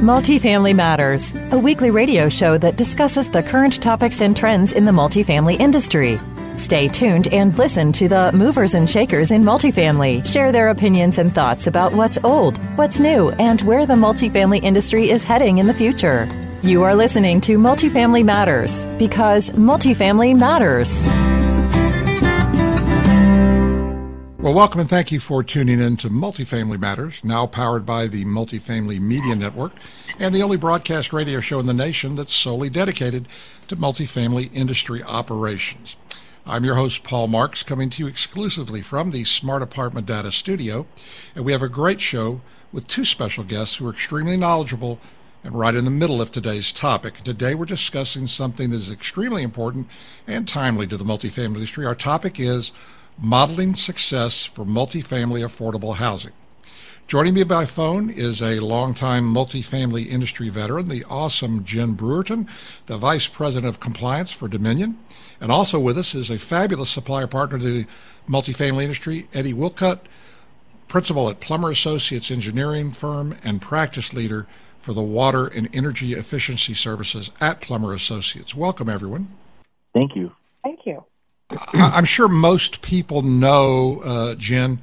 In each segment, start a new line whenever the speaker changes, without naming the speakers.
Multifamily Matters, a weekly radio show that discusses the current topics and trends in the multifamily industry. Stay tuned and listen to the movers and shakers in multifamily share their opinions and thoughts about what's old, what's new, and where the multifamily industry is heading in the future. You are listening to Multifamily Matters because multifamily matters.
Well, welcome and thank you for tuning in to Multifamily Matters, now powered by the Multifamily Media Network and the only broadcast radio show in the nation that's solely dedicated to multifamily industry operations. I'm your host, Paul Marks, coming to you exclusively from the Smart Apartment Data Studio, and we have a great show with two special guests who are extremely knowledgeable and right in the middle of today's topic. Today we're discussing something that is extremely important and timely to the multifamily industry. Our topic is modeling success for multifamily affordable housing. Joining me by phone is a longtime multifamily industry veteran, the awesome Jen Brewerton, the Vice President of Compliance for Dominion. And also with us is a fabulous supplier partner to the multifamily industry, Eddie Wilcutt, Principal at Plummer Associates Engineering Firm and Practice Leader for the Water and Energy Efficiency Services at Plummer Associates. Welcome, everyone.
Thank you.
Thank you.
I'm sure most people know, Jen,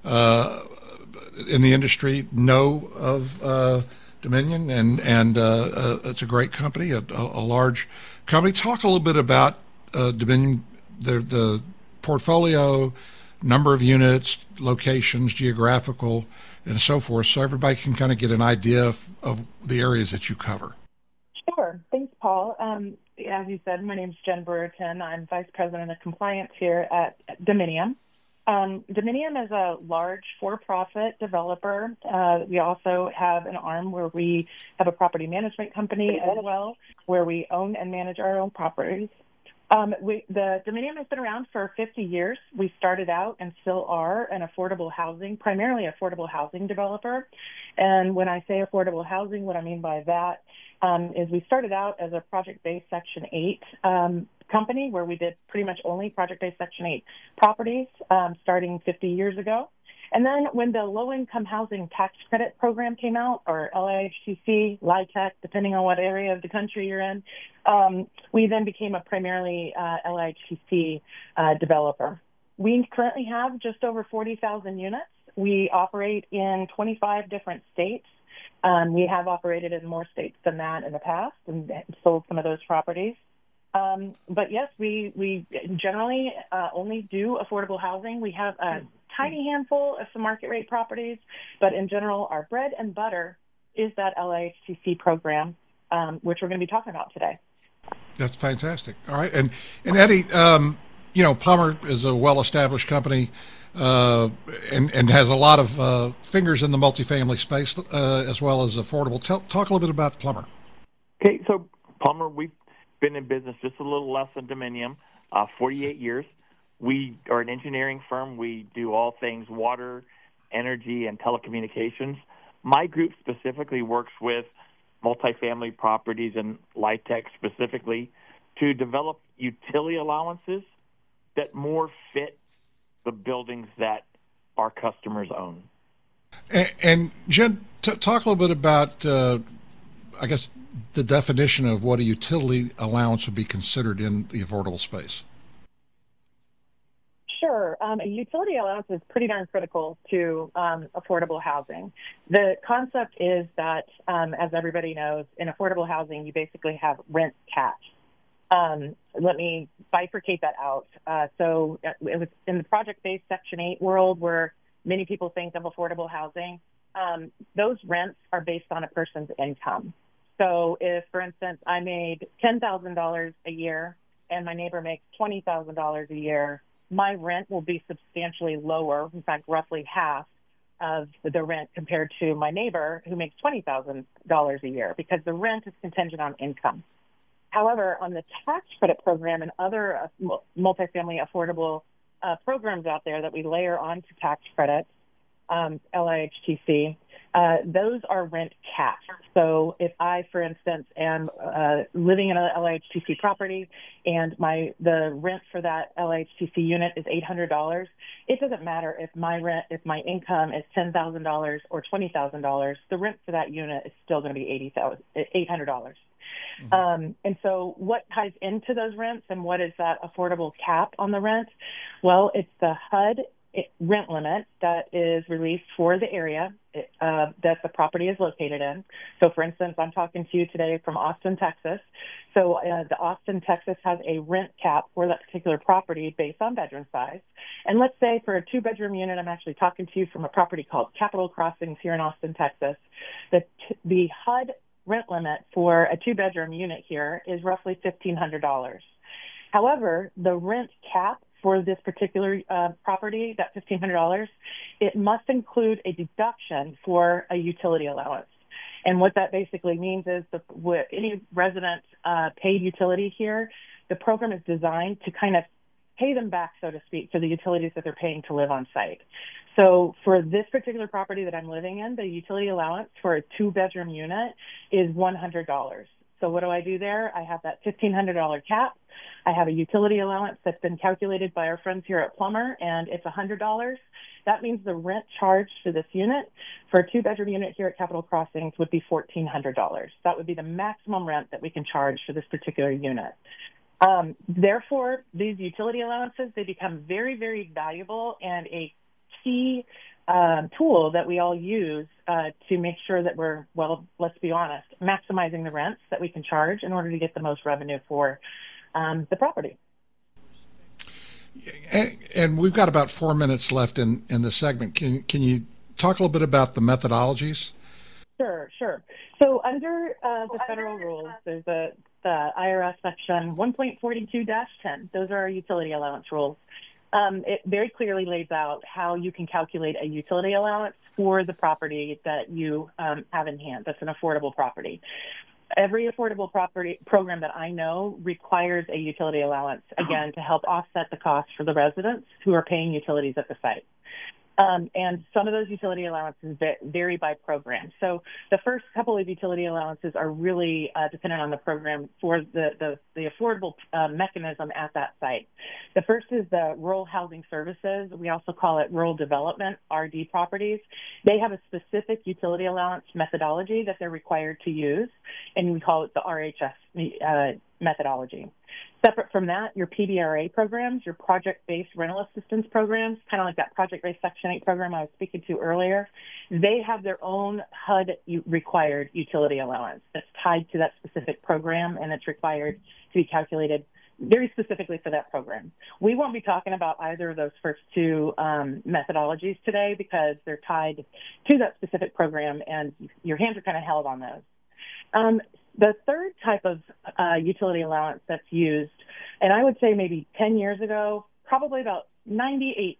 in the industry, know of Dominion, and it's a great company, a large company. Talk a little bit about Dominion, the portfolio, number of units, locations, geographical, and so forth, so everybody can kind of get an idea of the areas that you cover.
Sure. Thanks, Paul. As you said, my name is Jen Brewerton. I'm Vice President of Compliance here at Dominion. Dominion is a large for-profit developer. We also have an arm where we have a property management company as well, where we own and manage our own properties. The Dominion has been around for 50 years. We started out and still are an primarily affordable housing developer. And when I say affordable housing, what I mean by that is we started out as a project-based Section 8 company where we did pretty much only project-based Section 8 properties starting 50 years ago. And then when the Low-Income Housing Tax Credit Program came out, or LIHTC, LIHTC, depending on what area of the country you're in, we then became a primarily LIHTC developer. We currently have just over 40,000 units. We operate in 25 different states. We have operated in more states than that in the past and sold some of those properties. But yes, we generally only do affordable housing. We have a tiny handful of some market rate properties, but in general, our bread and butter is that LIHTC program, which we're going to be talking about today.
That's fantastic. All right. And Eddie, Plummer is a well-established company and has a lot of fingers in the multifamily space as well as affordable. Talk a little bit about Plummer.
Okay, so Plummer, we've been in business just a little less than Dominion, 48 years. We are an engineering firm. We do all things water, energy, and telecommunications. My group specifically works with multifamily properties and LIHTC specifically to develop utility allowances that more fit the buildings that our customers own.
And Jen, talk a little bit about, I guess, the definition of what a utility allowance would be considered in the affordable space.
Sure. A utility allowance is pretty darn critical to affordable housing. The concept is that, as everybody knows, in affordable housing, you basically have rent caps. Let me bifurcate that out. So it was in the project-based Section 8 world where many people think of affordable housing. Those rents are based on a person's income. So if, for instance, I made $10,000 a year and my neighbor makes $20,000 a year, my rent will be substantially lower, in fact, roughly half of the rent compared to my neighbor who makes $20,000 a year because the rent is contingent on income. However, on the tax credit program and other multifamily affordable programs out there that we layer onto tax credits, LIHTC, those are rent caps. So if I, for instance, am living in a LIHTC property and the rent for that LIHTC unit is $800, it doesn't matter if if my income is $10,000 or $20,000, the rent for that unit is still going to be $800. Mm-hmm. And so what ties into those rents and what is that affordable cap on the rent? Well, it's the HUD rent limit that is released for the area that the property is located in. So, for instance, I'm talking to you today from Austin, Texas. So the Austin, Texas has a rent cap for that particular property based on bedroom size. And let's say for a two-bedroom unit, I'm actually talking to you from a property called Capitol Crossings here in Austin, Texas. The HUD rent limit for a two-bedroom unit here is roughly $1,500. However, the rent cap for this particular property, that $1,500, it must include a deduction for a utility allowance. And what that basically means is any resident paid utility here, the program is designed to kind of pay them back, so to speak, for the utilities that they're paying to live on site. So for this particular property that I'm living in, the utility allowance for a two-bedroom unit is $100. So what do I do there? I have that $1,500 cap. I have a utility allowance that's been calculated by our friends here at Plummer, and it's $100. That means the rent charged for this unit for a two-bedroom unit here at Capitol Crossings would be $1,400. That would be the maximum rent that we can charge for this particular unit. Therefore, these utility allowances, they become very, very valuable and a key tool that we all use to make sure that we're, well, let's be honest, maximizing the rents that we can charge in order to get the most revenue for the property.
And we've got about 4 minutes left in the segment. Can you talk a little bit about the methodologies?
Sure. So under the federal rules, there's the IRS section 1.42-10. Those are our utility allowance rules. It very clearly lays out how you can calculate a utility allowance for the property that you have in hand. That's an affordable property. Every affordable property program that I know requires a utility allowance, again, to help offset the cost for the residents who are paying utilities at the site. And some of those utility allowances vary by program. So the first couple of utility allowances are really dependent on the program for the affordable mechanism at that site. The first is the Rural Housing Services. We also call it Rural Development, RD properties. They have a specific utility allowance methodology that they're required to use, and we call it the RHS methodology. Separate from that, your PBRA programs, your project-based rental assistance programs, kind of like that project-based Section 8 program I was speaking to earlier, they have their own HUD-required utility allowance that's tied to that specific program, and it's required to be calculated very specifically for that program. We won't be talking about either of those first two methodologies today because they're tied to that specific program, and your hands are kind of held on those. The third type of utility allowance that's used, and I would say maybe 10 years ago, probably about 98%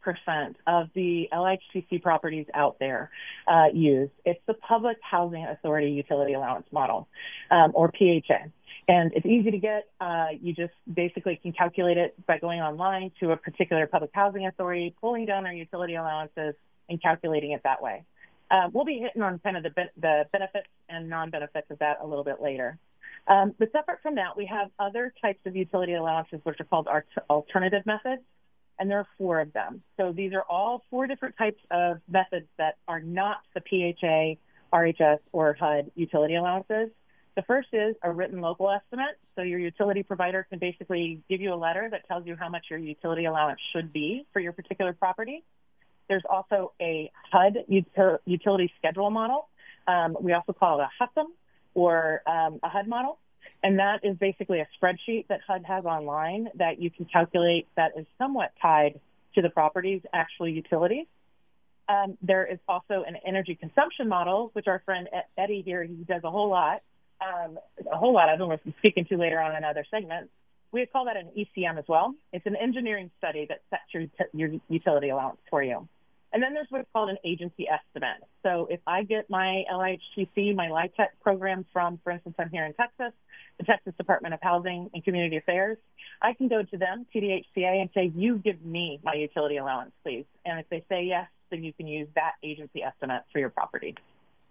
of the LIHTC properties out there use. It's the Public Housing Authority Utility Allowance Model, or PHA. And it's easy to get. You just basically can calculate it by going online to a particular public housing authority, pulling down their utility allowances, and calculating it that way. We'll be hitting on kind of the benefits and non-benefits of that a little bit later. But separate from that, we have other types of utility allowances, which are called alternative methods, and there are 4 of them. So these are all 4 different types of methods that are not the PHA, RHS, or HUD utility allowances. The first is a written local estimate. So your utility provider can basically give you a letter that tells you how much your utility allowance should be for your particular property. There's also a HUD utility schedule model. We also call it a HUSM or a HUD model. And that is basically a spreadsheet that HUD has online that you can calculate that is somewhat tied to the property's actual utilities. There is also an energy consumption model, which our friend Eddie here, he does a whole lot of them we're speaking to later on in other segments. We call that an ECM as well. It's an engineering study that sets your utility allowance for you. And then there's what's called an agency estimate. So if I get my LIHTC, my LIHTC program from, for instance, I'm here in Texas, the Texas Department of Housing and Community Affairs, I can go to them, TDHCA, and say, you give me my utility allowance, please. And if they say yes, then you can use that agency estimate for your property.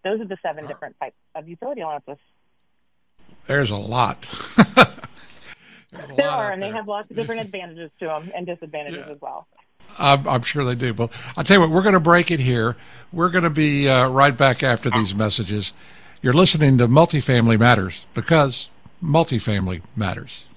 those are the 7 different types of utility allowances.
There's a lot.
There are, and they have lots of different advantages to them and disadvantages as well.
I'm sure they do. But I'll tell you what, we're going to break it here. We're going to be right back after these messages. You're listening to Multifamily Matters, because multifamily matters.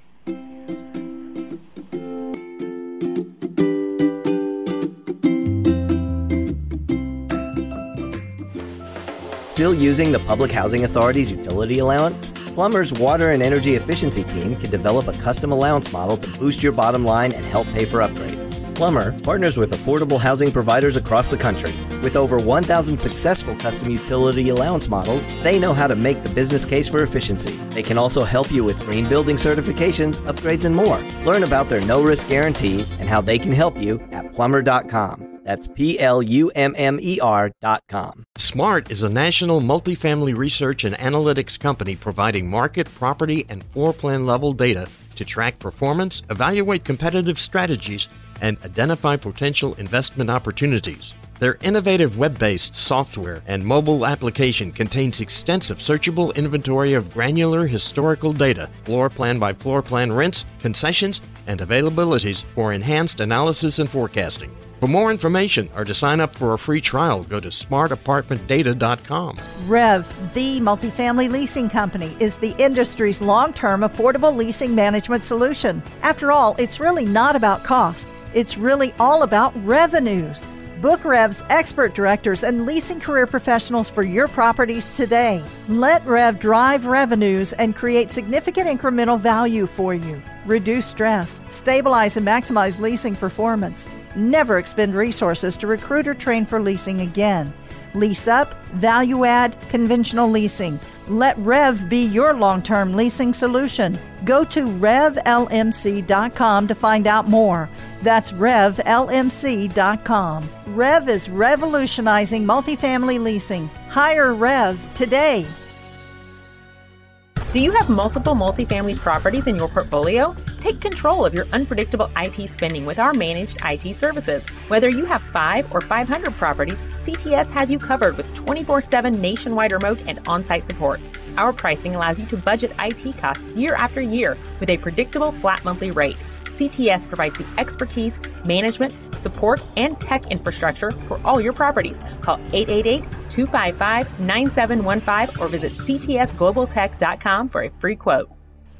Still using the Public Housing Authority's utility allowance? Plumber's Water and Energy Efficiency team can develop a custom allowance model to boost your bottom line and help pay for upgrades. Plumber partners with affordable housing providers across the country. With over 1,000 successful custom utility allowance models, they know how to make the business case for efficiency. They can also help you with green building certifications, upgrades, and more. Learn about their no-risk guarantee and how they can help you at plumber.com. That's PLUMMER.com.
SMART is a national multifamily research and analytics company providing market, property, and floor plan level data to track performance, evaluate competitive strategies, and identify potential investment opportunities. Their innovative web-based software and mobile application contains extensive searchable inventory of granular historical data, floor plan by floor plan rents, concessions, and availabilities for enhanced analysis and forecasting. For more information or to sign up for a free trial, go to smartapartmentdata.com.
REV, the multifamily leasing company, is the industry's long-term affordable leasing management solution. After all, it's really not about cost. It's really all about revenues. Book REV's expert directors and leasing career professionals for your properties today. Let REV drive revenues and create significant incremental value for you. Reduce stress, stabilize and maximize leasing performance. Never expend resources to recruit or train for leasing again. Lease up, value add, conventional leasing. Let REV be your long-term leasing solution. Go to RevLMC.com to find out more. That's RevLMC.com. REV is revolutionizing multifamily leasing. Hire REV today.
Do you have multiple multifamily properties in your portfolio? Take control of your unpredictable IT spending with our managed IT services. Whether you have 5 or 500 properties, CTS has you covered with 24/7 nationwide remote and on-site support. Our pricing allows you to budget IT costs year after year with a predictable flat monthly rate. CTS provides the expertise, management, support, and tech infrastructure for all your properties. Call 888-255-9715 or visit ctsglobaltech.com for a free quote.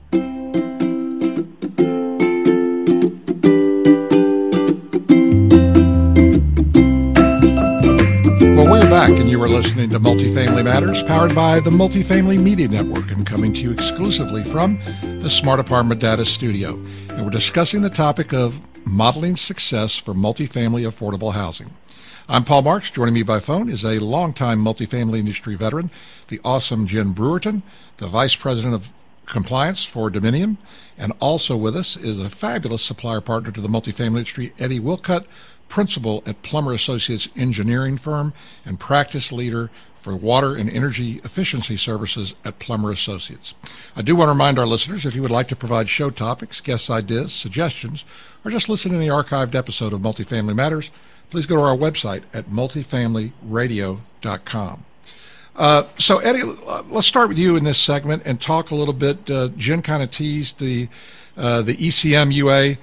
Well, we're back, and you are listening to Multifamily Matters, powered by the Multifamily Media Network and coming to you exclusively from the Smart Apartment Data Studio. And we're discussing the topic of modeling success for multifamily affordable housing. I'm Paul Marks. Joining me by phone is a longtime multifamily industry veteran, the awesome Jen Brewerton, the Vice President of Compliance for Dominium. And also with us is a fabulous supplier partner to the multifamily industry, Eddie Wilcutt, Principal at Plummer Associates Engineering Firm and Practice Leader for Water and Energy Efficiency Services at Plummer Associates. I do want to remind our listeners, if you would like to provide show topics, guest ideas, suggestions, or just listen to the archived episode of Multifamily Matters, please go to our website at multifamilyradio.com. So, Eddie, let's start with you in this segment and talk a little bit. Jen kind of teased the ECMUA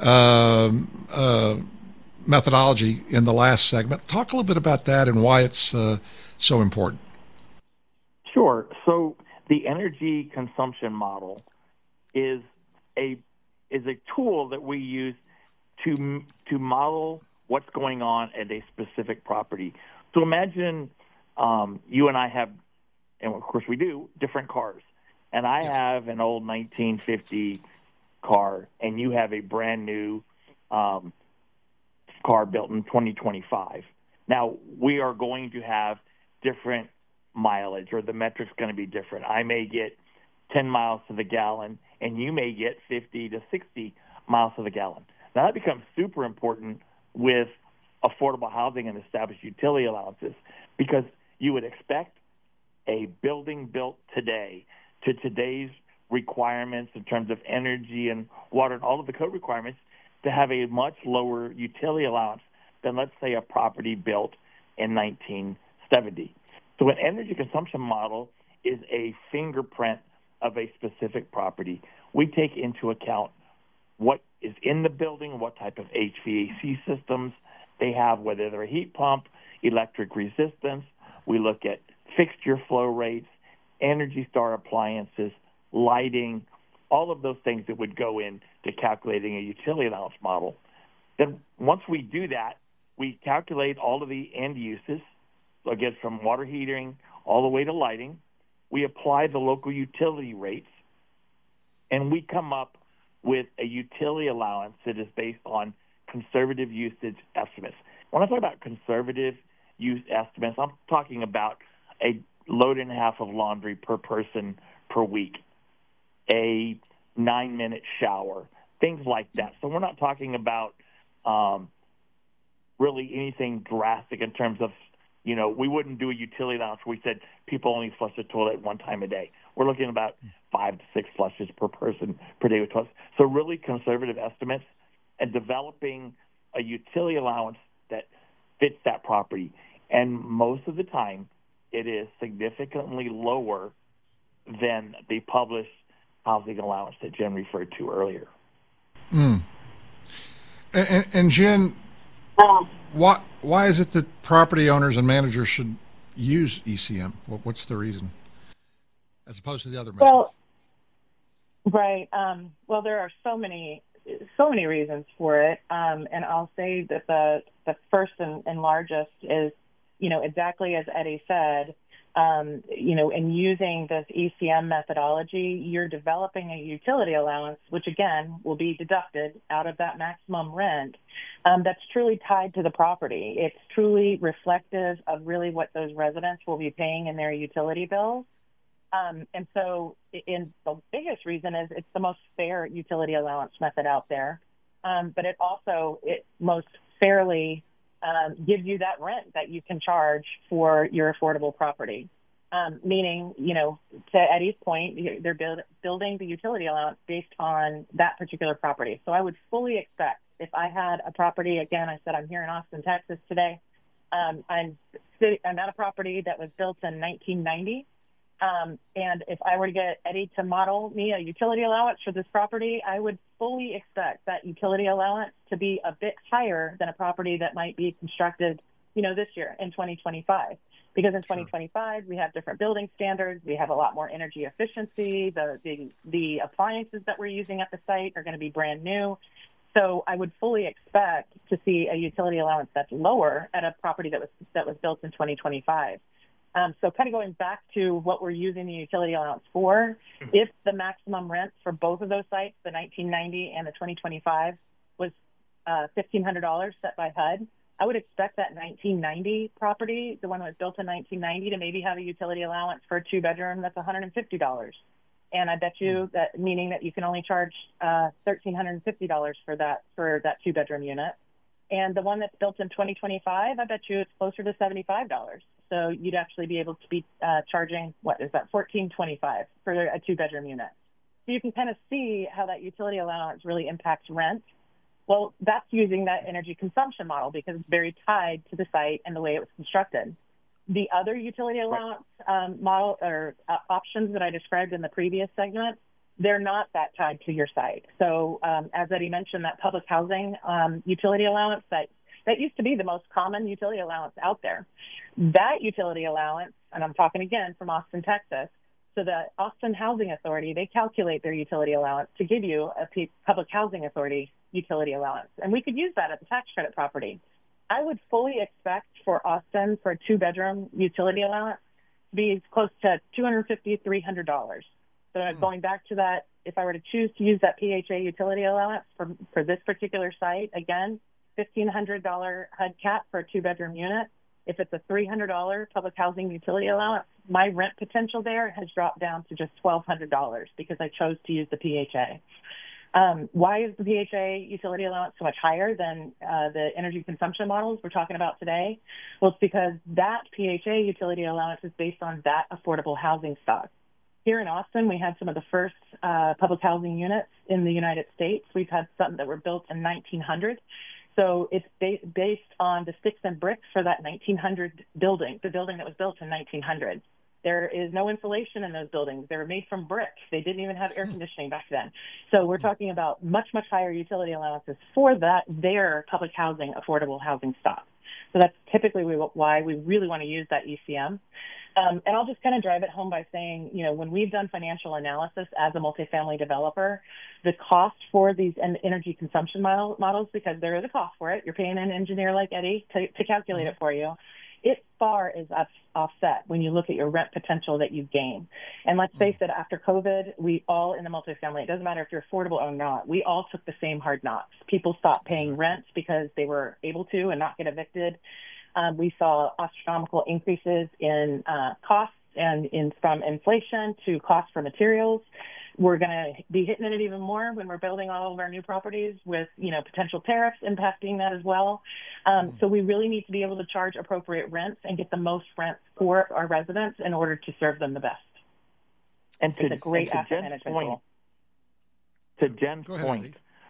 methodology in the last segment. Talk a little bit about that and why it's so important.
Sure. So the energy consumption model is a tool that we use to model what's going on at a specific property. So imagine you and I have, and of course we do, different cars. And I have an old 1950 car, and you have a brand new car built in 2025. Now, we are going to have different mileage, or the metric's going to be different. I may get 10 miles to the gallon, and you may get 50 to 60 miles to the gallon. Now, that becomes super important with affordable housing and established utility allowances, because you would expect a building built today to today's requirements in terms of energy and water and all of the code requirements to have a much lower utility allowance than, let's say, a property built in 1970. So an energy consumption model is a fingerprint of a specific property. We take into account what is in the building, what type of HVAC systems they have, whether they're a heat pump, electric resistance. We look at fixture flow rates, Energy Star appliances, lighting, all of those things that would go into calculating a utility allowance model. Then once we do that, we calculate all of the end uses, so again, from water heating all the way to lighting. We apply the local utility rates, and we come up with a utility allowance that is based on conservative usage estimates. When I talk about conservative use estimates, I'm talking about a load and a half of laundry per person per week, a 9-minute shower, things like that. So we're not talking about really anything drastic in terms of, we wouldn't do a utility allowance where we said people only flush the toilet one time a day. We're looking at about 5 to 6 flushes per person per day with toilets. So really conservative estimates and developing a utility allowance that fits that property. And most of the time, it is significantly lower than the published housing allowance that Jen referred to earlier.
And Jen, why is it that property owners and managers should use ECM? What's the reason, as opposed to the other methods?
Well, right. Well, there are so many reasons for it, and I'll say that the first and largest is, exactly as Eddie said. In using this ECM methodology, you're developing a utility allowance, which again will be deducted out of that maximum rent. That's truly tied to the property. It's truly reflective of really what those residents will be paying in their utility bills. And so the biggest reason is it's the most fair utility allowance method out there. But it most fairly gives you that rent that you can charge for your affordable property. Meaning, to Eddie's point, they're building the utility allowance based on that particular property. So I would fully expect, if I had a property, again, I said I'm here in Austin, Texas today. I'm at a property that was built in 1990. And if I were to get Eddie to model me a utility allowance for this property, I would fully expect that utility allowance to be a bit higher than a property that might be constructed, this year in 2025. Because in 2025, we have different building standards. We have a lot more energy efficiency. The appliances that we're using at the site are going to be brand new. So I would fully expect to see a utility allowance that's lower at a property that was built in 2025. So kind of going back to what we're using the utility allowance for, if the maximum rent for both of those sites, the 1990 and the 2025, was $1,500 set by HUD, I would expect that 1990 property, the one that was built in 1990, to maybe have a utility allowance for a 2-bedroom that's $150. And I bet you that, meaning that you can only charge $1,350 for that 2-bedroom unit. And the one that's built in 2025, I bet you it's closer to $75. So you'd actually be able to be charging, $1,425 for a 2-bedroom unit. So you can kind of see how that utility allowance really impacts rent. Well, that's using that energy consumption model because it's very tied to the site and the way it was constructed. The other utility allowance model or options that I described in the previous segment, they're not that tied to your site. So as Eddie mentioned, that public housing utility allowance, that used to be the most common utility allowance out there. That utility allowance, and I'm talking again from Austin, Texas, so the Austin Housing Authority, they calculate their utility allowance to give you a public housing authority utility allowance. And we could use that at the tax credit property. I would fully expect for Austin, for a 2-bedroom utility allowance, to be close to $250, $300. So going back to that, if I were to choose to use that PHA utility allowance for this particular site, again, $1,500 HUD cap for a 2-bedroom unit. If it's a $300 public housing utility allowance, my rent potential there has dropped down to just $1,200 because I chose to use the PHA. Why is the PHA utility allowance so much higher than the energy consumption models we're talking about today? Well, it's because that PHA utility allowance is based on that affordable housing stock. Here in Austin, we had some of the first public housing units in the United States. We've had some that were built in 1900. So it's based on the sticks and bricks for that 1900 building, the building that was built in 1900. There is no insulation in those buildings. They were made from brick. They didn't even have air conditioning back then. So we're talking about much, much higher utility allowances for their public housing, affordable housing stock. So that's typically why we really want to use that ECM. And I'll just kind of drive it home by saying, when we've done financial analysis as a multifamily developer, the cost for these energy consumption models, because there is a cost for it, you're paying an engineer like Eddie to calculate it for you. It far is offset when you look at your rent potential that you gain. And let's face it, after COVID, we all in the multifamily, it doesn't matter if you're affordable or not, we all took the same hard knocks. People stopped paying rent because they were able to and not get evicted. We saw astronomical increases in costs and from inflation to cost for materials. We're going to be hitting it even more when we're building all of our new properties with, potential tariffs impacting that as well. So we really need to be able to charge appropriate rents and get the most rents for our residents in order to serve them the best. And it's a great asset management tool.
To Jen's point,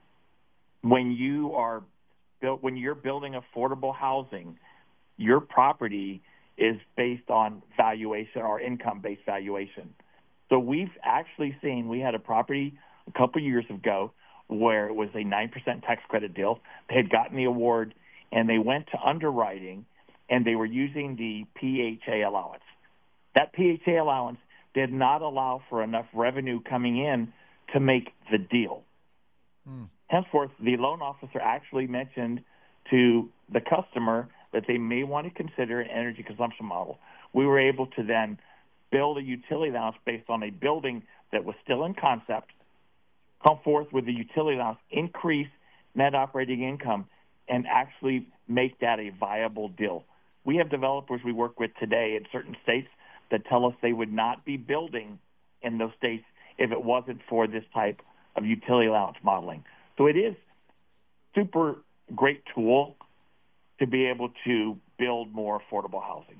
when you're building affordable housing, your property is based on valuation or income-based valuation. So we've actually seen, we had a property a couple of years ago where it was a 9% tax credit deal. They had gotten the award, and they went to underwriting, and they were using the PHA allowance. That PHA allowance did not allow for enough revenue coming in to make the deal. Henceforth, the loan officer actually mentioned to the customer that they may want to consider an energy consumption model. We were able to then build a utility allowance based on a building that was still in concept, come forth with the utility allowance, increase net operating income, and actually make that a viable deal. We have developers we work with today in certain states that tell us they would not be building in those states if it wasn't for this type of utility allowance modeling. So it is super great tool to be able to build more affordable housing.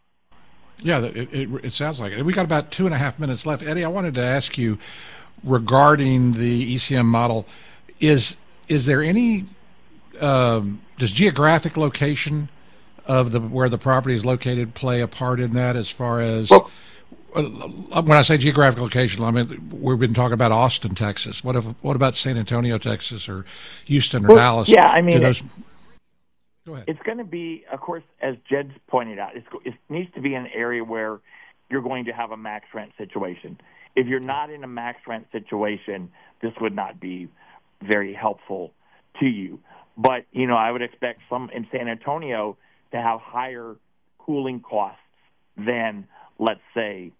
Yeah, it sounds like it. We got about 2.5 minutes left. Eddie, I wanted to ask you regarding the ECM model. Is there any does geographic location of where the property is located play a part in that? As far as when I say geographic location, I mean we've been talking about Austin, Texas. What about San Antonio, Texas, or Houston or Dallas?
Yeah, I mean.
Go ahead.
It's going to be, of course, as Jed's pointed out, it needs to be an area where you're going to have a max rent situation. If you're not in a max rent situation, this would not be very helpful to you. But, I would expect some in San Antonio to have higher cooling costs than, let's say,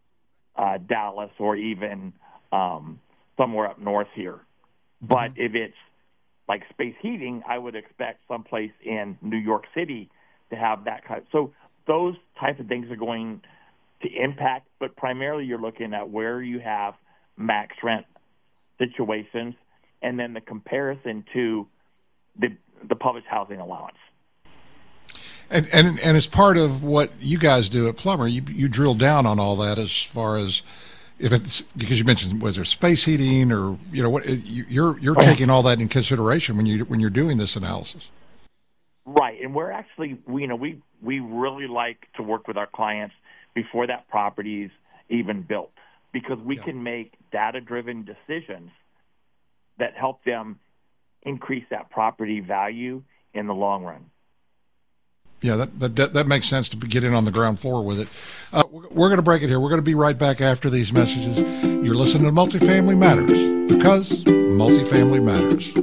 Dallas or even somewhere up north here. But if it's like space heating, I would expect someplace in New York City to have that kind. So those types of things are going to impact, but primarily you're looking at where you have max rent situations and then the comparison to the published housing allowance.
And as part of what you guys do at Plummer, you drill down on all that as far as if it's because you mentioned was there space heating or what you're taking all that in consideration when you're doing this analysis.
Right, and we're actually we really like to work with our clients before that property is even built because we can make data-driven decisions that help them increase that property value in the long run.
Yeah, that makes sense to get in on the ground floor with it. We're going to break it here. We're going to be right back after these messages. You're listening to Multifamily Matters because multifamily matters.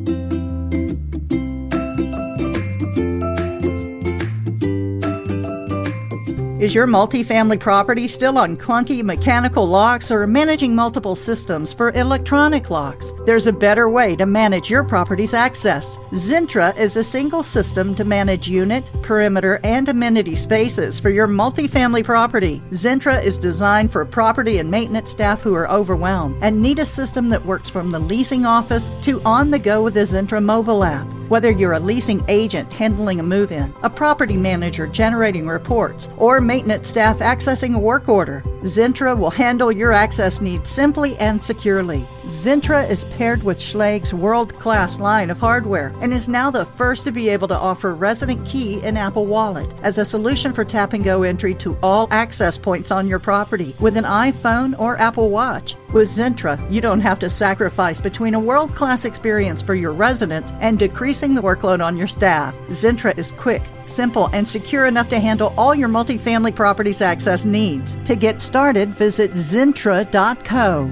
Is your multifamily property still on clunky mechanical locks or managing multiple systems for electronic locks? There's a better way to manage your property's access. Zentra is a single system to manage unit, perimeter, and amenity spaces for your multifamily property. Zentra is designed for property and maintenance staff who are overwhelmed and need a system that works from the leasing office to on the go with the Zentra mobile app. Whether you're a leasing agent handling a move-in, a property manager generating reports, or maintenance staff accessing a work order, Zentra will handle your access needs simply and securely. Zentra is paired with Schlage's world-class line of hardware and is now the first to be able to offer Resident Key in Apple Wallet as a solution for tap-and-go entry to all access points on your property with an iPhone or Apple Watch. With Zentra, you don't have to sacrifice between a world-class experience for your residents and decreasing the workload on your staff. Zentra is quick, simple, and secure enough to handle all your multifamily properties access needs. To get started, visit Zentra.co,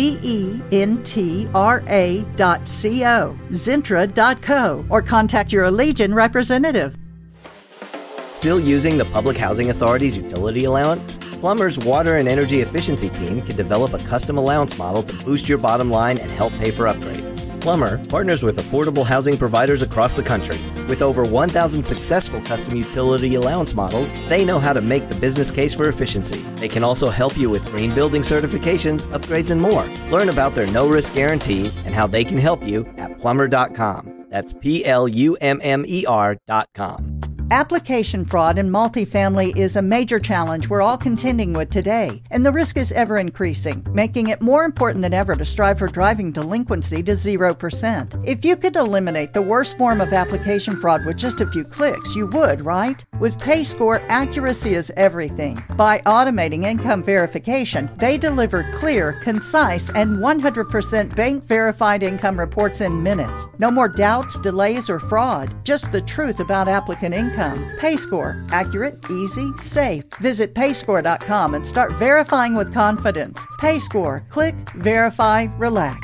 Zentra.co, Zentra.co, or contact your Allegiant representative.
Still using the Public Housing Authority's utility allowance? Plummer's Water and Energy Efficiency team can develop a custom allowance model to boost your bottom line and help pay for upgrades. Plummer partners with affordable housing providers across the country. With over 1,000 successful custom utility allowance models, they know how to make the business case for efficiency. They can also help you with green building certifications, upgrades, and more. Learn about their no-risk guarantee and how they can help you at plummer.com. That's PLUMMER.com.
Application fraud in multifamily is a major challenge we're all contending with today, and the risk is ever increasing, making it more important than ever to strive for driving delinquency to 0%. If you could eliminate the worst form of application fraud with just a few clicks, you would, right? With PayScore, accuracy is everything. By automating income verification, they deliver clear, concise, and 100% bank-verified income reports in minutes. No more doubts, delays, or fraud, just the truth about applicant income. PayScore. Accurate, easy, safe. Visit payscore.com and start verifying with confidence. PayScore. Click, verify, relax.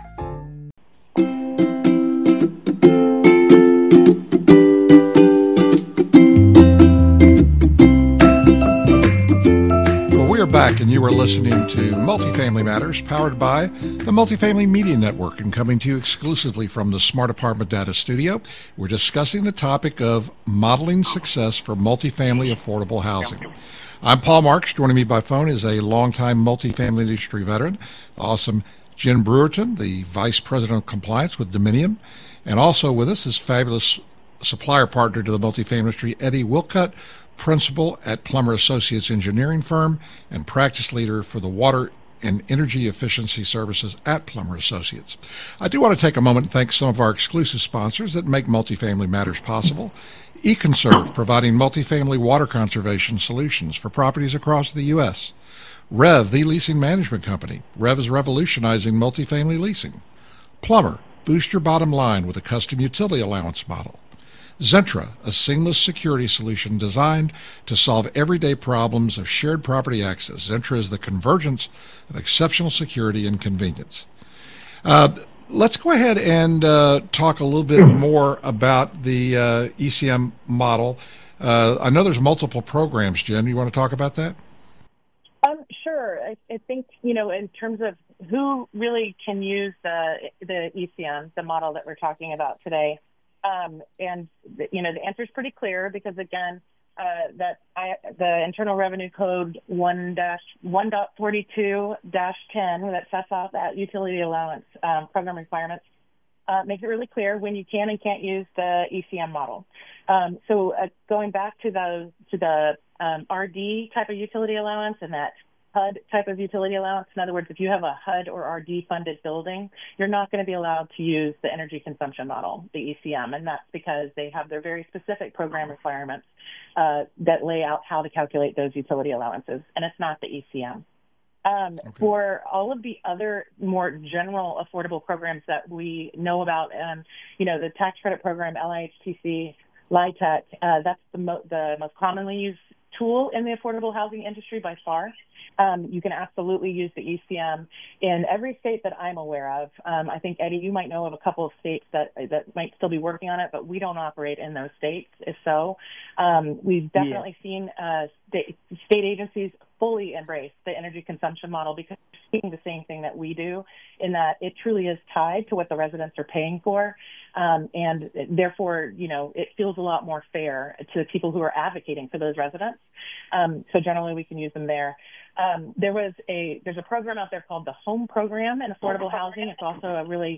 We are back, and you are listening to Multifamily Matters, powered by the Multifamily Media Network, and coming to you exclusively from the Smart Apartment Data Studio. We're discussing the topic of modeling success for multifamily affordable housing. I'm Paul Marks. Joining me by phone is a longtime multifamily industry veteran, awesome Jen Brewerton, the Vice President of Compliance with Dominium, and also with us is fabulous supplier partner to the multifamily industry, Eddie Wilcutt, Principal at Plummer Associates Engineering Firm and practice leader for the Water and Energy Efficiency Services at Plummer Associates. I do want to take a moment and thank some of our exclusive sponsors that make Multifamily Matters possible. eConserve, providing multifamily water conservation solutions for properties across the U.S. Rev, the leasing management company. Rev is revolutionizing multifamily leasing. Plummer, boost your bottom line with a custom utility allowance model. Zentra, a seamless security solution designed to solve everyday problems of shared property access. Zentra is the convergence of exceptional security and convenience. Let's go ahead and talk a little bit more about the ECM model. I know there's multiple programs, Jen. You want to talk about that?
Sure. I think, in terms of who really can use the ECM, the model that we're talking about today, and the answer is pretty clear because, again, the Internal Revenue Code 1.42-10 that sets out that utility allowance program requirements makes it really clear when you can and can't use the ECM model. So going back to the RD type of utility allowance and that HUD type of utility allowance. In other words, if you have a HUD or RD funded building, you're not going to be allowed to use the energy consumption model, the ECM, and that's because they have their very specific program requirements that lay out how to calculate those utility allowances, and it's not the ECM. Okay. For all of the other more general affordable programs that we know about, the tax credit program, LIHTC, LIHTC, that's the most commonly used tool in the affordable housing industry by far. You can absolutely use the ECM in every state that I'm aware of. I think, Eddie, you might know of a couple of states that might still be working on it, but we don't operate in those states. If so, we've definitely seen state agencies fully embrace the energy consumption model because they're seeing the same thing that we do in that it truly is tied to what the residents are paying for. And therefore, it feels a lot more fair to people who are advocating for those residents. So generally we can use them there. There's a program out there called the Home Program in Affordable Housing. It's also a really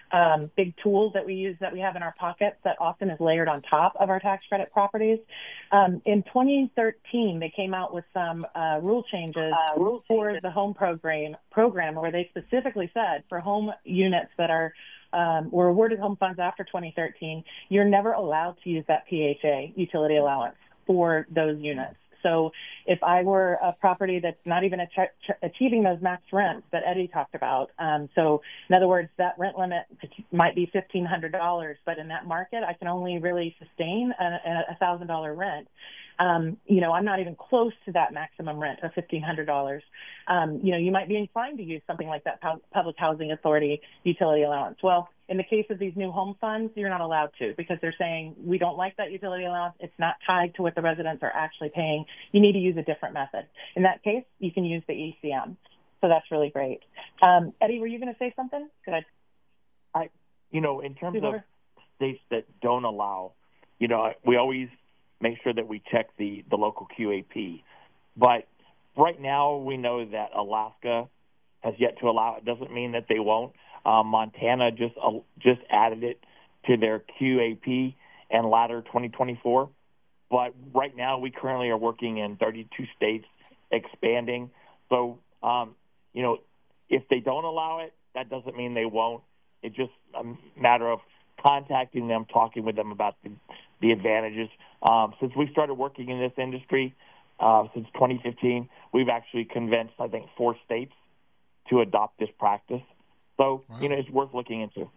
big tools that we use that we have in our pockets that often is layered on top of our tax credit properties. In 2013, they came out with some rule changes for the home program where they specifically said for home units that are were awarded home funds after 2013, you're never allowed to use that PHA utility allowance for those units. So if I were a property that's not even achieving those max rents that Eddie talked about, so in other words, that rent limit might be $1,500, but in that market, I can only really sustain a $1,000 rent. I'm not even close to that maximum rent of $1,500. You might be inclined to use something like that Public Housing Authority utility allowance. Well, in the case of these new home funds, you're not allowed to because they're saying we don't like that utility allowance. It's not tied to what the residents are actually paying. You need to use a different method. In that case, you can use the ECM. So that's really great. Eddie, were you going to say something?
In terms of states that don't allow, we always make sure that we check the local QAP. But right now we know that Alaska has yet to allow it. Doesn't mean that they won't. Montana just added it to their QAP and ladder 2024. But right now we currently are working in 32 states, expanding. So, if they don't allow it, that doesn't mean they won't. It's just a matter of contacting them, talking with them about the advantages. Since we started working in this industry since 2015, we've actually convinced, I think, 4 states to adopt this practice. So, wow. It's worth looking into.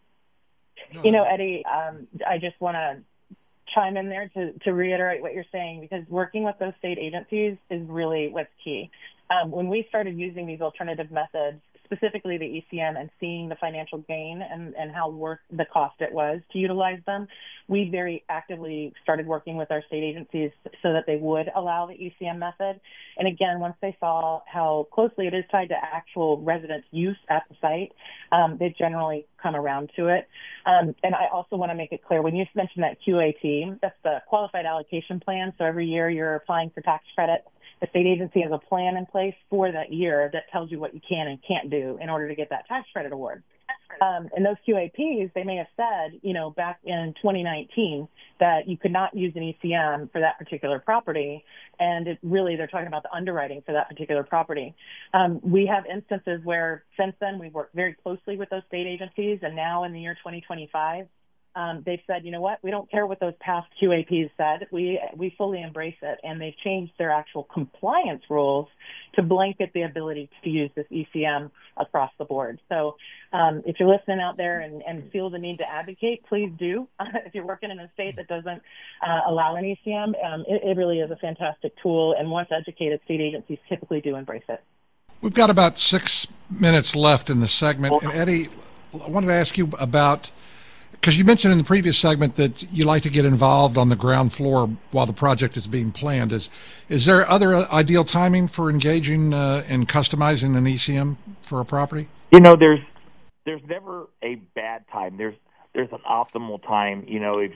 Eddie, I just want to chime in there to reiterate what you're saying, because working with those state agencies is really what's key. When we started using these alternative methods, specifically the ECM, and seeing the financial gain and how worth the cost it was to utilize them, we very actively started working with our state agencies so that they would allow the ECM method. And again, once they saw how closely it is tied to actual resident use at the site, they generally come around to it. And I also want to make it clear, when you mentioned that QAP, that's the Qualified Allocation Plan. So every year you're applying for tax credit. The state agency has a plan in place for that year that tells you what you can and can't do in order to get that tax credit award. And those QAPs, they may have said, back in 2019 that you could not use an ECM for that particular property. And they're talking about the underwriting for that particular property. We have instances where since then we've worked very closely with those state agencies. And now in the year 2025, they've said, you know what, we don't care what those past QAPs said. We fully embrace it. And they've changed their actual compliance rules to blanket the ability to use this ECM across the board. So if you're listening out there and feel the need to advocate, please do. If you're working in a state that doesn't allow an ECM, it really is a fantastic tool. And once educated, state agencies typically do embrace it.
We've got about 6 minutes left in the segment. And Eddie, I wanted to ask you about, because you mentioned in the previous segment that you like to get involved on the ground floor while the project is being planned. Is there other ideal timing for engaging in customizing an ECM for a property?
There's never a bad time. There's an optimal time.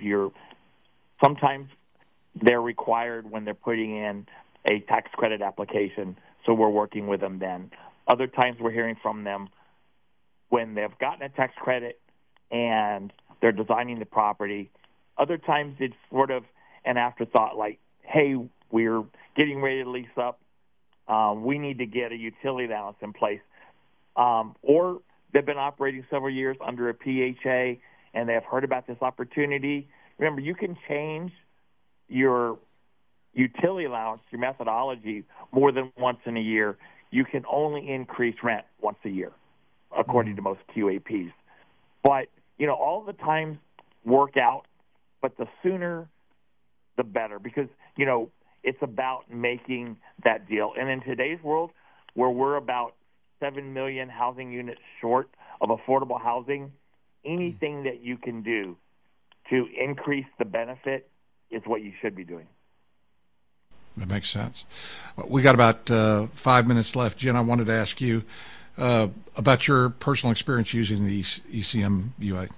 Sometimes they're required when they're putting in a tax credit application, so we're working with them then. Other times we're hearing from them when they've gotten a tax credit and they're designing the property. Other times it's sort of an afterthought, like, hey, we're getting ready to lease up. We need to get a utility allowance in place. Or they've been operating several years under a PHA, and they have heard about this opportunity. Remember, you can change your utility allowance, your methodology, more than once in a year. You can only increase rent once a year, according to most QAPs. But all the times work out, but the sooner the better, because, it's about making that deal. And in today's world, where we're about 7 million housing units short of affordable housing, anything that you can do to increase the benefit is what you should be doing.
That makes sense. We got about 5 minutes left. Jen, I wanted to ask you about your personal experience using the ECM UA.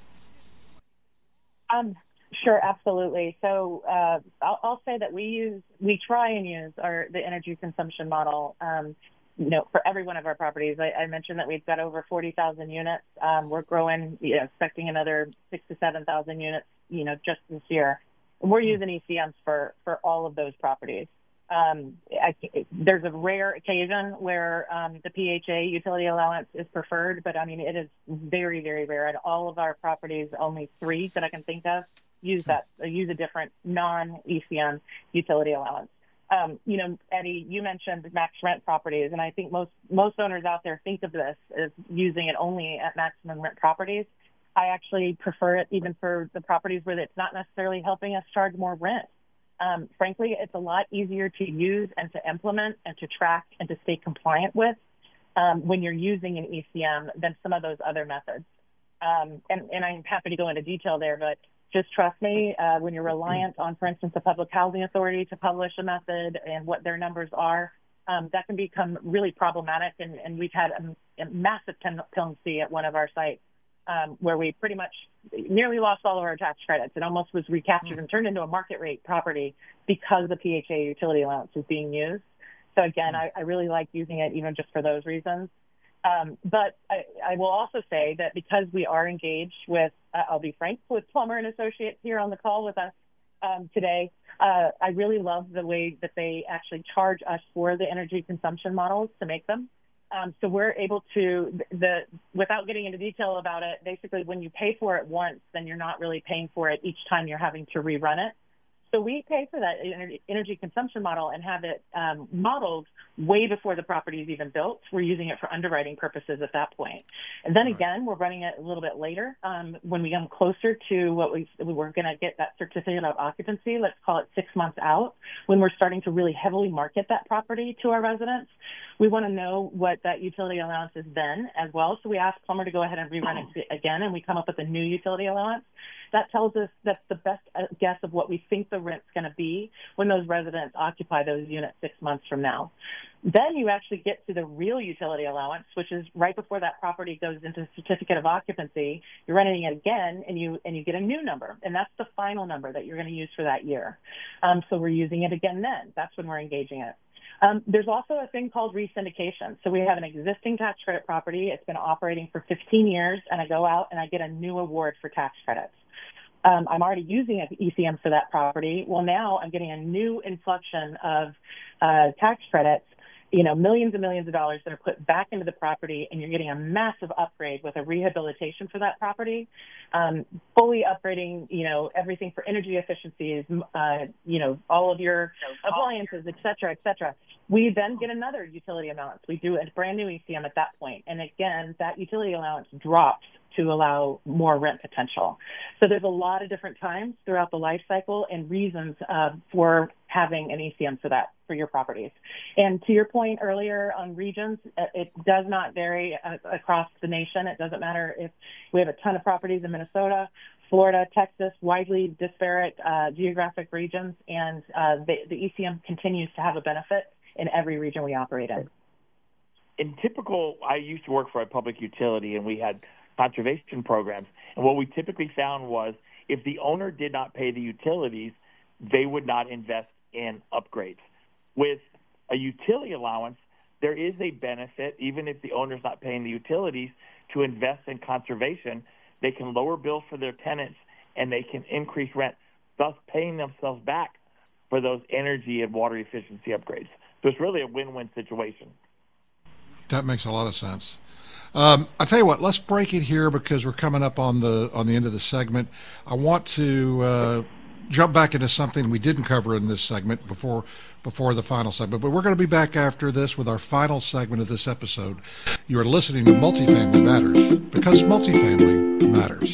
Sure, absolutely. So I'll say that we try and use the energy consumption model. for every one of our properties, I mentioned that we've got over 40,000 units. We're growing, expecting another 6,000 to 7,000 units, just this year. And we're using ECMs for all of those properties. There's a rare occasion where the PHA utility allowance is preferred, but it is very, very rare. At all of our properties, only 3 that I can think of use a different non-ECM utility allowance. Eddie, you mentioned max rent properties, and I think most owners out there think of this as using it only at maximum rent properties. I actually prefer it even for the properties where it's not necessarily helping us charge more rent. Frankly, it's a lot easier to use and to implement and to track and to stay compliant with when you're using an ECM than some of those other methods. And I'm happy to go into detail there, but just trust me, when you're reliant on, for instance, the Public Housing Authority to publish a method and what their numbers are, that can become really problematic. And we've had a massive penalty at one of our sites where we pretty much nearly lost all of our tax credits. It almost was recaptured and turned into a market rate property because the PHA utility allowance is being used. So again, I really like using it even just for those reasons. But I will also say that because we are engaged with, I'll be frank, with Plummer and Associates here on the call with us today, I really love the way that they actually charge us for the energy consumption models to make them. So we're able to, without getting into detail about it, basically when you pay for it once, then you're not really paying for it each time you're having to rerun it. So we pay for that energy consumption model and have it modeled way before the property is even built. We're using it for underwriting purposes at that point. And then again, we're running it a little bit later when we come closer to what we're going to get that certificate of occupancy, let's call it 6 months out, when we're starting to really heavily market that property to our residents. We want to know what that utility allowance is then as well. So we ask Plummer to go ahead and rerun it again, and we come up with a new utility allowance. That tells us that's the best guess of what we think the rent's going to be when those residents occupy those units 6 months from now. Then you actually get to the real utility allowance, which is right before that property goes into certificate of occupancy. You're running it again, and you get a new number, and that's the final number that you're going to use for that year. So we're using it again then. That's when we're engaging it. There's also a thing called resyndication. So we have an existing tax credit property. It's been operating for 15 years, and I go out and I get a new award for tax credits. I'm already using an ECM for that property. Well, now I'm getting a new inflection of tax credits, millions and millions of dollars that are put back into the property, and you're getting a massive upgrade with a rehabilitation for that property, fully upgrading, everything for energy efficiencies, all of your appliances, et cetera, et cetera. We then get another utility allowance. We do a brand new ECM at that point. And again, that utility allowance drops to allow more rent potential. So there's a lot of different times throughout the life cycle and reasons for having an ECM for your properties. And to your point earlier on regions, it does not vary across the nation. It doesn't matter if we have a ton of properties in Minnesota, Florida, Texas, widely disparate geographic regions, and the ECM continues to have a benefit in every region we operate in.
I used to work for a public utility, and we had conservation programs. And what we typically found was if the owner did not pay the utilities, they would not invest in upgrades. With a utility allowance, there is a benefit, even if the owner's not paying the utilities, to invest in conservation. They can lower bills for their tenants, and they can increase rent, thus paying themselves back for those energy and water efficiency upgrades. So it's really a win-win situation.
That makes a lot of sense. I'll tell you what, let's break it here because we're coming up on the end of the segment. I want to jump back into something we didn't cover in this segment before the final segment, but we're going to be back after this with our final segment of this episode. You are listening to Multifamily Matters because multifamily matters.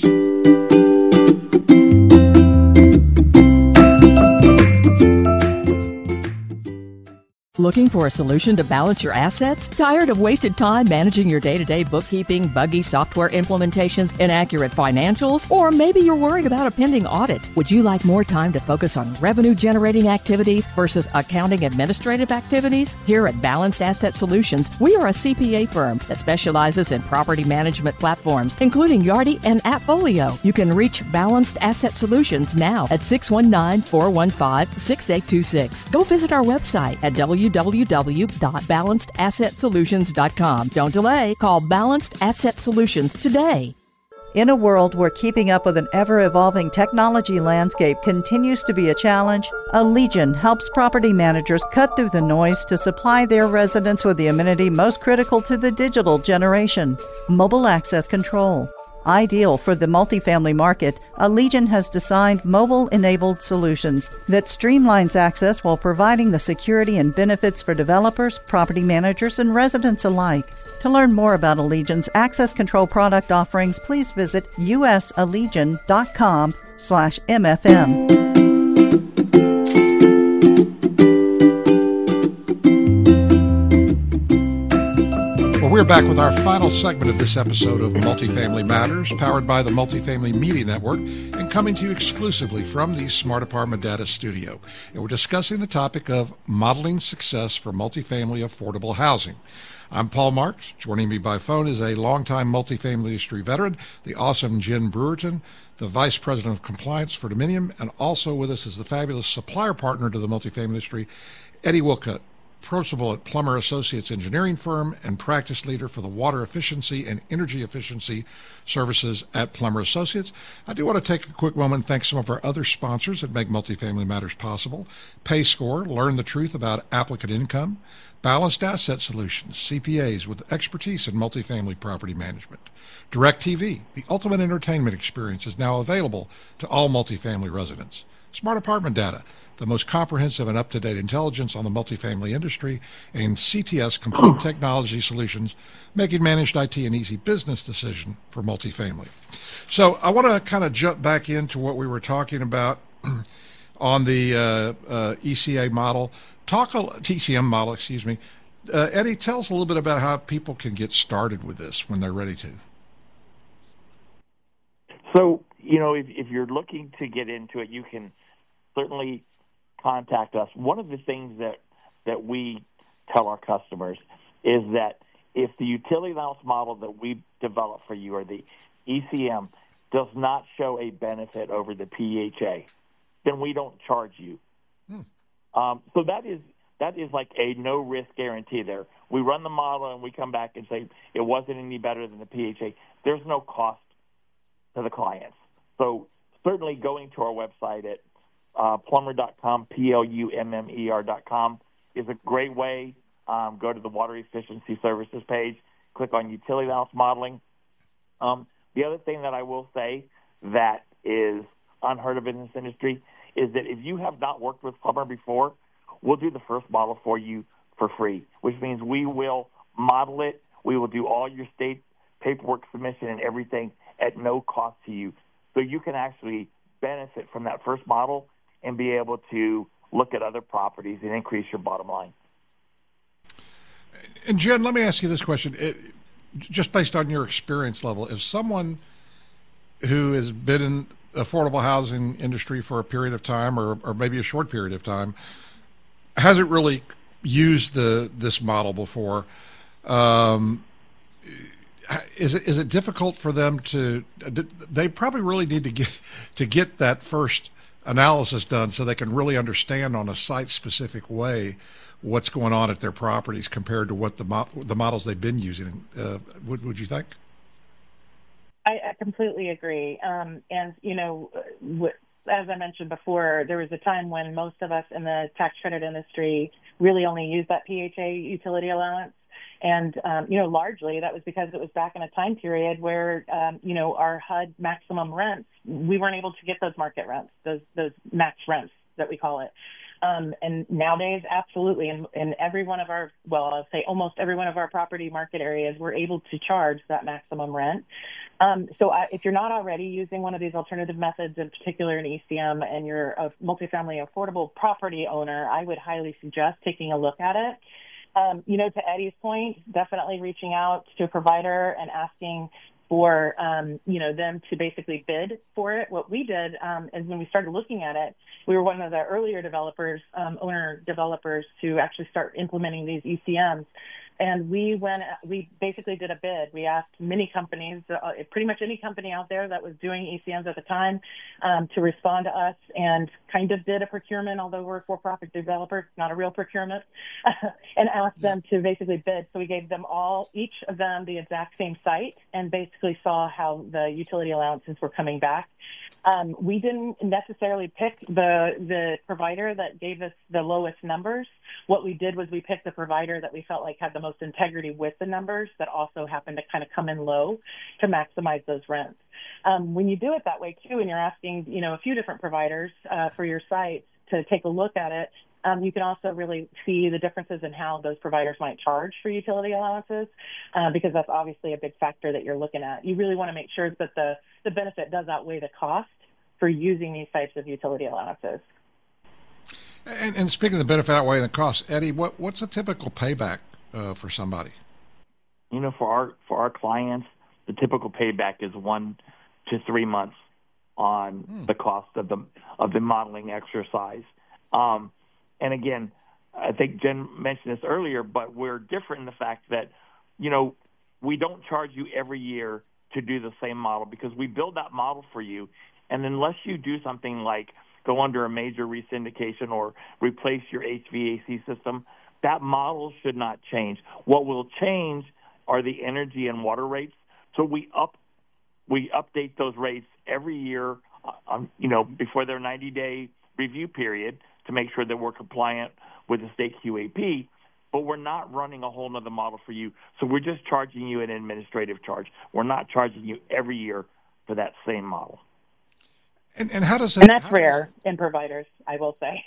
Looking for a solution to balance your assets? Tired of wasted time managing your day-to-day bookkeeping, buggy software implementations, inaccurate financials? Or maybe you're worried about a pending audit. Would you like more time to focus on revenue-generating activities versus accounting administrative activities? Here at Balanced Asset Solutions, we are a CPA firm that specializes in property management platforms, including Yardi and Appfolio. You can reach Balanced Asset Solutions now at 619-415-6826. Go visit our website at www.balancedassetSolutions.com www.balancedasset.solutions.com. Don't delay. Call Balanced Asset Solutions today.
In a world where keeping up with an ever-evolving technology landscape continues to be a challenge, Allegion helps property managers cut through the noise to supply their residents with the amenity most critical to the digital generation: mobile access control. Ideal for the multifamily market, Allegion has designed mobile-enabled solutions that streamlines access while providing the security and benefits for developers, property managers, and residents alike. To learn more about Allegion's access control product offerings, please visit usallegion.com/MFM.
Well, we're back with our final segment of this episode of Multifamily Matters, powered by the Multifamily Media Network and coming to you exclusively from the Smart Apartment Data Studio. And we're discussing the topic of modeling success for multifamily affordable housing. I'm Paul Marks. Joining me by phone is a longtime multifamily industry veteran, the awesome Jen Brewerton, the Vice President of Compliance for Dominium, and also with us is the fabulous supplier partner to the multifamily industry, Eddie Wilcutt, principal at Plummer Associates engineering firm and practice leader for the water efficiency and energy efficiency services at Plummer Associates. I do want to take a quick moment and thank some of our other sponsors that make Multifamily Matters possible. PayScore, learn the truth about applicant income. Balanced Asset Solutions, CPAs with expertise in multifamily property management. DirecTV, the ultimate entertainment experience, is now available to all multifamily residents. Smart Apartment Data, the most comprehensive and up-to-date intelligence on the multifamily industry, and CTS Complete Technology Solutions, making managed IT an easy business decision for multifamily. So I want to kind of jump back into what we were talking about on the ECA model. TCM model, excuse me. Eddie, tell us a little bit about how people can get started with this when they're ready to.
So, if you're looking to get into it, you can certainly contact us. One of the things that we tell our customers is that if the utility allowance model that we develop for you, or the ECM, does not show a benefit over the PHA, then we don't charge you. So that is like a no-risk guarantee there. We run the model and we come back and say it wasn't any better than the PHA. There's no cost to the clients. So certainly going to our website at plummer.com, PLUMMER.com, is a great way. Go to the Water Efficiency Services page, click on Utility Allowance Modeling. The other thing that I will say that is unheard of in this industry is that if you have not worked with Plummer before, we'll do the first model for you for free, which means we will model it. We will do all your state paperwork submission and everything at no cost to you. So you can actually benefit from that first model and be able to look at other properties and increase your bottom line.
And Jen, let me ask you this question. Just based on your experience level, if someone who has been in affordable housing industry for a period of time, or maybe a short period of time, hasn't really used this model before, is it difficult for them to? They probably really need to get that first analysis done so they can really understand on a site-specific way what's going on at their properties compared to what the models they've been using. Would you think?
I completely agree. And, as I mentioned before, there was a time when most of us in the tax credit industry really only used that PHA utility allowance. And, largely that was because it was back in a time period where, our HUD maximum rents, we weren't able to get those market rents, those max rents that we call it. And nowadays, absolutely, in every one of our, I'll say almost every one of our property market areas, we're able to charge that maximum rent. If you're not already using one of these alternative methods, in particular an ECM, and you're a multifamily affordable property owner, I would highly suggest taking a look at it. To Eddie's point, definitely reaching out to a provider and asking for, them to basically bid for it. What we did is when we started looking at it, we were one of the earlier developers, owner developers, to actually start implementing these ECMs. And we basically did a bid. We asked many companies, pretty much any company out there that was doing ECMs at the time, to respond to us, and kind of did a procurement, although we're a for-profit developer, not a real procurement, and asked them to basically bid. So we gave them each of them the exact same site, and basically saw how the utility allowances were coming back. We didn't necessarily pick the provider that gave us the lowest numbers. What we did was we picked the provider that we felt like had the most integrity with the numbers, that also happened to kind of come in low to maximize those rents. When you do it that way too, and you're asking, a few different providers for your site to take a look at it, you can also really see the differences in how those providers might charge for utility allowances, because that's obviously a big factor that you're looking at. You really want to make sure that the benefit does outweigh the cost for using these types of utility allowances.
And speaking of the benefit outweighing the cost, Eddie, what's a typical payback for somebody?
For our clients, the typical payback is 1 to 3 months on the cost of the modeling exercise. And again, I think Jen mentioned this earlier, but we're different in the fact that, we don't charge you every year to do the same model, because we build that model for you. And unless you do something like go under a major resyndication or replace your HVAC system, that model should not change. What will change are the energy and water rates. So we update those rates every year, before their 90-day review period, to make sure that we're compliant with the state QAP. But we're not running a whole other model for you. So we're just charging you an administrative charge. We're not charging you every year for that same model.
And how does that?
And that's rare in providers, I will say.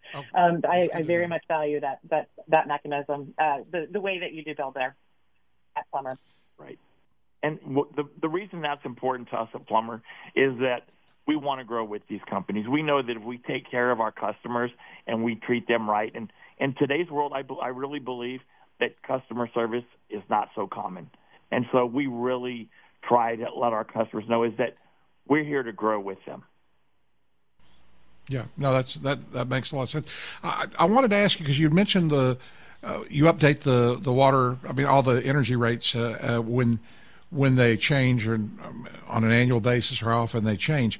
I very much value that mechanism, the way that you do build there at Plummer.
Right. And the reason that's important to us at Plummer is that we want to grow with these companies. We know that if we take care of our customers and we treat them right, and in today's world, I really believe that customer service is not so common. And so we really try to let our customers know is that we're here to grow with them.
Yeah, no, that makes a lot of sense. I wanted to ask you, because you mentioned you update the water, all the energy rates when they change, or on an annual basis, or how often they change.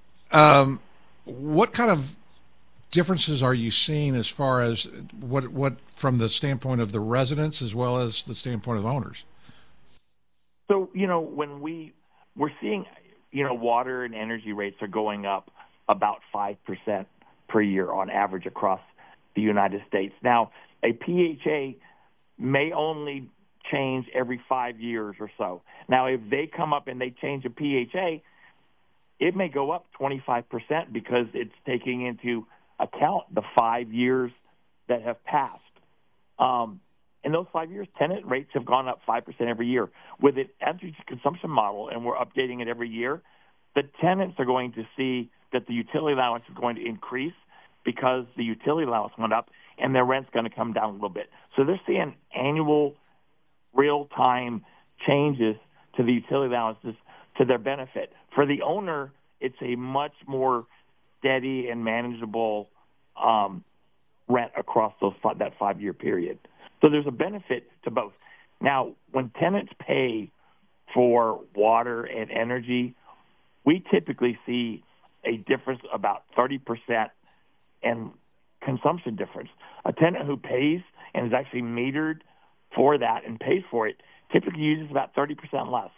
What kind of differences are you seeing as far as what from the standpoint of the residents as well as the standpoint of owners?
So, when we're seeing, water and energy rates are going up about 5% per year on average across the United States. Now, a PHA may only change every 5 years or so. Now, if they come up and they change a PHA, it may go up 25% because it's taking into account the 5 years that have passed. In those 5 years, tenant rates have gone up 5% every year. With an energy consumption model, and we're updating it every year, the tenants are going to see that the utility allowance is going to increase because the utility allowance went up, and their rent's going to come down a little bit. So they're seeing annual, real-time changes to the utility allowances to their benefit. For the owner, it's a much more steady and manageable rent across that 5-year period. So there's a benefit to both. Now, when tenants pay for water and energy, we typically see a difference about 30% in consumption difference. A tenant who pays and is actually metered for that and pays for it typically uses about 30% less.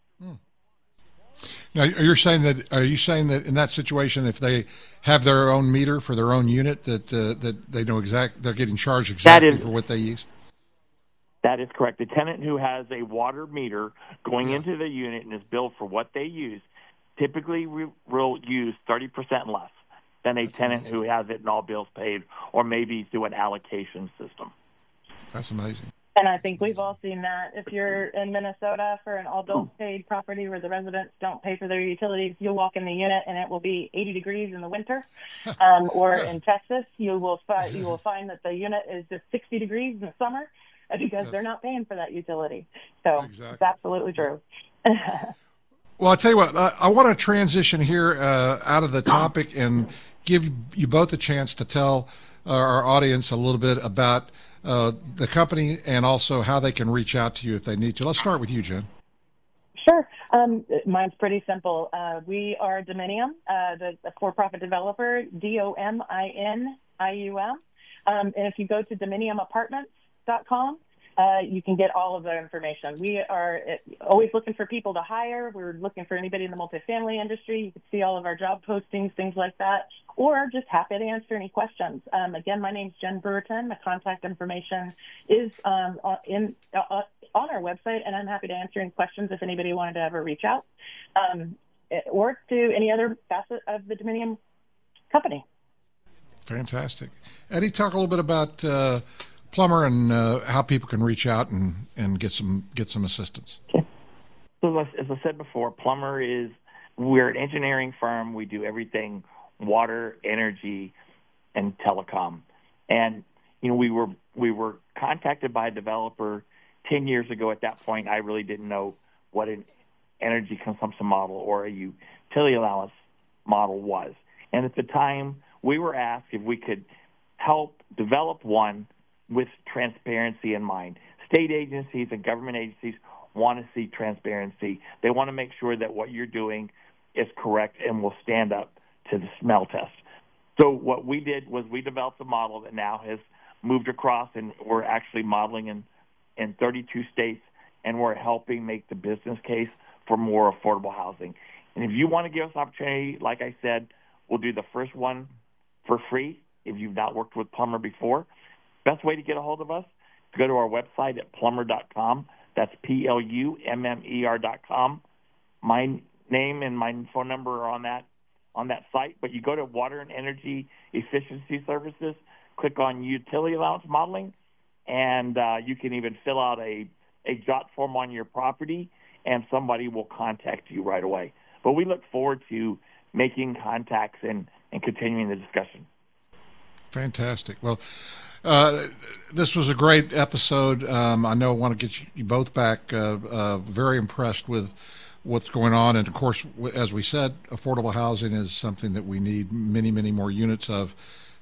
Now, are you saying that in that situation, if they have their own meter for their own unit, that they know they're getting charged exactly for what they use?
That is correct. A tenant who has a water meter going into the unit and is billed for what they use typically will use 30% less than a tenant who has it and all bills paid, or maybe through an allocation system.
That's amazing.
And I think we've all seen that. If you're in Minnesota for an all-bills paid property where the residents don't pay for their utilities, you'll walk in the unit and it will be 80 degrees in the winter. Or in Texas, you will find that the unit is just 60 degrees in the summer because they're not paying for that utility. So It's absolutely true.
Well, I'll tell you what, I want to transition here out of the topic and give you both a chance to tell our audience a little bit about the company and also how they can reach out to you if they need to. Let's start with you, Jen.
Sure. Mine's pretty simple. We are Dominium, the for-profit developer, DOMINIUM. And if you go to dominiumapartments.com, you can get all of the information. We are always looking for people to hire. We're looking for anybody in the multifamily industry. You can see all of our job postings, things like that, or just happy to answer any questions. Again, my name's Jen Brewerton. The contact information is on our website, and I'm happy to answer any questions if anybody wanted to ever reach out or to any other facet of the Dominium company.
Fantastic. Eddie, talk a little bit about Plummer and how people can reach out and get some assistance.
Okay. So as I said before, Plummer we're an engineering firm. We do everything water, energy, and telecom. And we were contacted by a developer 10 years ago. At that point, I really didn't know what an energy consumption model or a utility allowance model was. And at the time, we were asked if we could help develop one with transparency in mind. State agencies and government agencies want to see transparency. They want to make sure that what you're doing is correct and will stand up to the smell test. So what we did was we developed a model that now has moved across, and we're actually modeling in 32 states, and we're helping make the business case for more affordable housing. And if you want to give us an opportunity, like I said, we'll do the first one for free if you've not worked with Plummer before. Best way to get a hold of us is to go to our website at plummer.com. That's PLUMMER.com. My name and my phone number are on that site. But you go to Water and Energy Efficiency Services, click on Utility Allowance Modeling, and you can even fill out a jot form on your property, and somebody will contact you right away. But we look forward to making contacts and continuing the discussion.
Fantastic. Well, this was a great episode. I know I want to get you both back. Very impressed with what's going on. And, of course, as we said, affordable housing is something that we need many, many more units of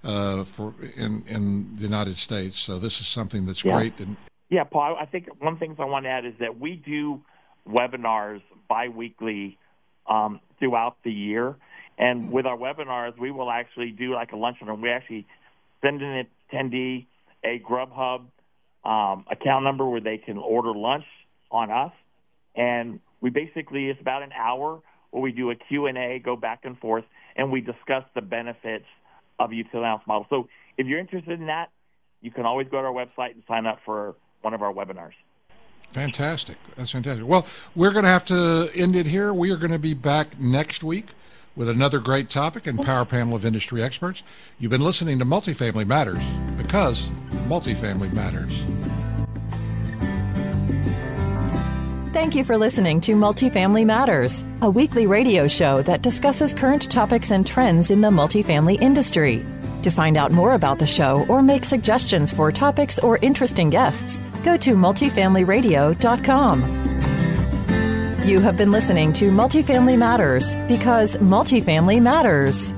in the United States. So this is something that's great.
Yeah, Paul, I think one of the things I want to add is that we do webinars biweekly throughout the year. And with our webinars, we will actually do like a luncheon, and we actually send an attendee a Grubhub account number where they can order lunch on us. And we basically, it's about an hour where we do a Q&A, go back and forth, and we discuss the benefits of utility allowance model. So if you're interested in that, you can always go to our website and sign up for one of our webinars.
Fantastic. That's fantastic. Well, we're going to have to end it here. We are going to be back next week with another great topic and power panel of industry experts. You've been listening to Multifamily Matters, because multifamily matters.
Thank you for listening to Multifamily Matters, a weekly radio show that discusses current topics and trends in the multifamily industry. To find out more about the show or make suggestions for topics or interesting guests, go to multifamilyradio.com. You have been listening to Multifamily Matters, because multifamily matters.